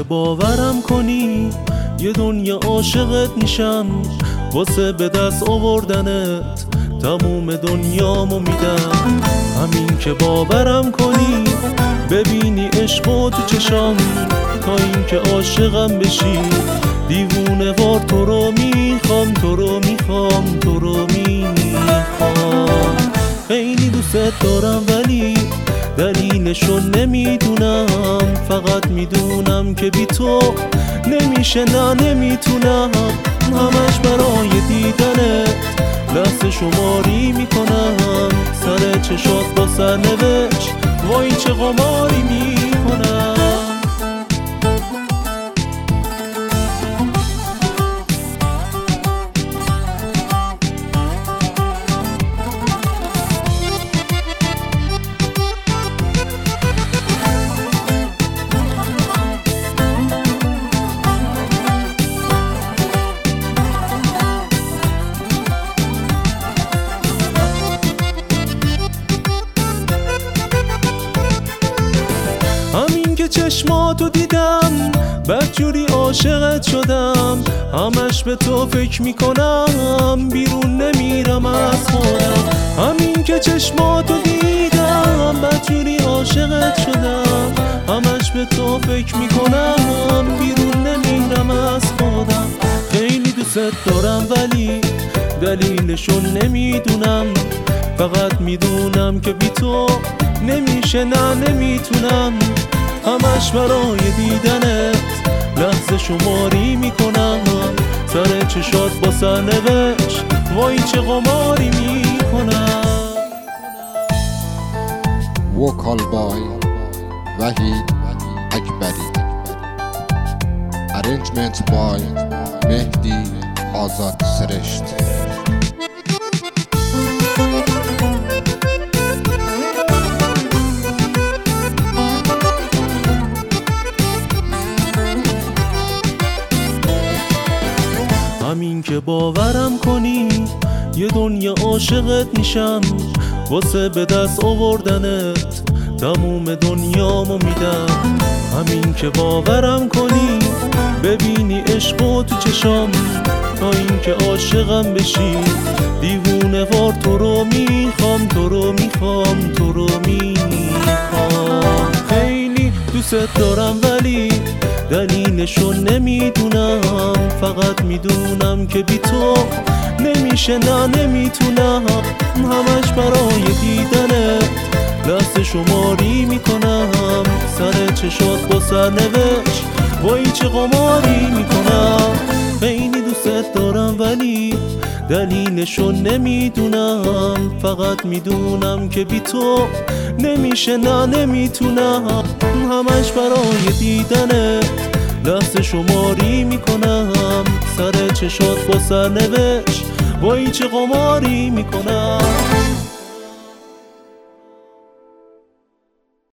باورم کنی یه دنیا عاشقت میشم، واسه به دست آوردنت تموم دنیامو میدم. همین که باورم کنی ببینی عشقو تو چشام، تا این که عاشقم بشی دیوونه وار تو رو میخوام، تو رو میخوام، تو رو میخوام. خیلی دوست دارم ولی دلیلشو نمیدونم، فقط میدونم که بی تو نمیشه، نه نمیتونم. همش برای دیدنت لحظه شماری میکنم، سر چشات با سرنوشت وای چه قماری میکنم. همین که چشماتو دیدم بدجوری عاشقت شدم، همش به تو فکر میکنم بیرون نمیرم از خودم. همین که چشماتو دیدم بدجوری عاشقت شدم، همش به تو فکر میکنم بیرون نمیرم از خودم. خیلی دوست دارم ولی دلیلشو نمیدونم، فقط میدونم که بی تو نمیشه، نه نمیتونم. همش برای دیدنت لحظه شماری میکنم، سر چشات با سرنوشت وای چه قماری میکنم. وکال بای وحید اکبری، ارنجمنت بای مهدی آزاد سرشت. همین که باورم کنی یه دنیا عاشقت میشم، واسه به دست آوردنت تموم دنیامو میدم. همین که باورم کنی ببینی عشقو تو چشام، تا این که عاشقم بشی دیوونه وار تو رو میخوام، تو رو میخوام، تو رو میخوام. خیلی دوست دارم ولی دلیلشو نمیدونم، فقط میدونم که بی تو نمیشه، نه نمیتونم. همش برای دیدنت لحظه شماری میکنم، سر چشات با سرنوشت وای چه قماری میکنم. خیلی دوست دارم ولی دلیلشو نمیدونم، فقط میدونم که بی تو نمیشه، نه نمیتونم. همش برای دیدنت لحظه شماری میکنم، سر چشات با سرنوشت وای چه قماری میکنم.